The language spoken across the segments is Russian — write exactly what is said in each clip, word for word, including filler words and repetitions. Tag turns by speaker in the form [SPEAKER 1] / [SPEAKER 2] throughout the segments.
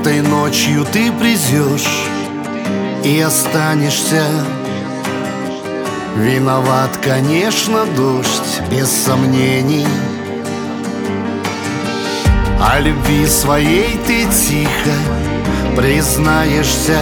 [SPEAKER 1] Этой ночью ты придешь и останешься. Виноват, конечно, дождь, без сомнений. О любви своей ты тихо признаешься.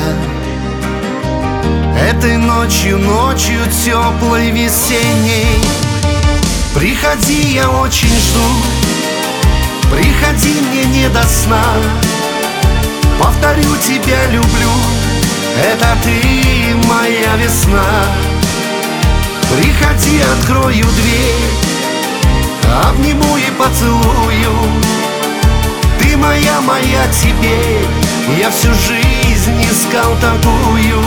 [SPEAKER 1] Этой ночью, ночью теплой весенней. Приходи, я очень жду, приходи, мне не до сна. Повторю, тебя люблю, это ты моя весна. Приходи, открою дверь, обниму и поцелую. Ты моя, моя теперь, я всю жизнь искал такую.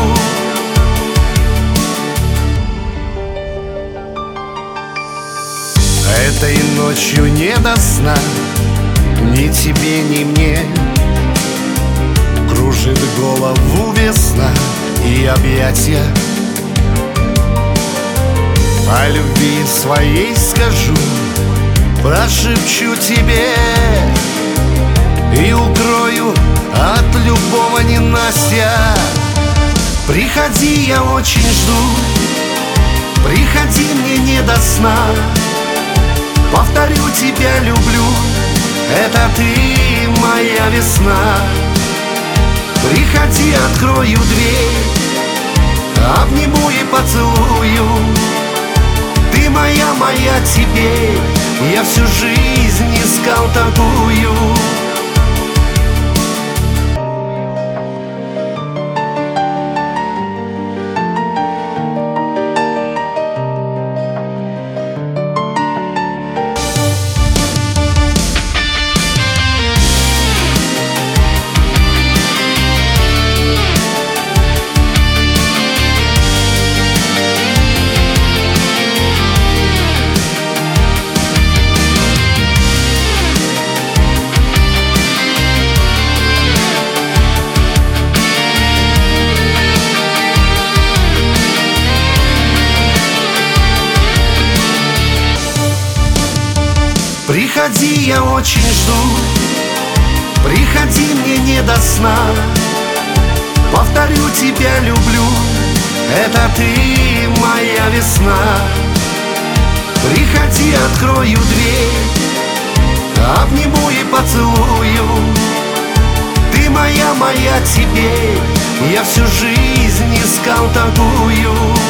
[SPEAKER 1] Этой ночью не до сна ни тебе, ни мне. Кружит голову весна и объятия. О любви своей скажу, прошепчу тебе и укрою от любого ненастья. Приходи, я очень жду, приходи, мне не до сна. Повторю, тебя люблю, это ты моя весна. Приходи, открою дверь, обниму и поцелую. Ты моя, моя теперь, я всю жизнь искал такую. Приходи, я очень жду, приходи, мне не до сна. Повторю, тебя люблю, это ты моя весна. Приходи, открою дверь, обниму и поцелую. Ты моя, моя теперь, я всю жизнь искал такую.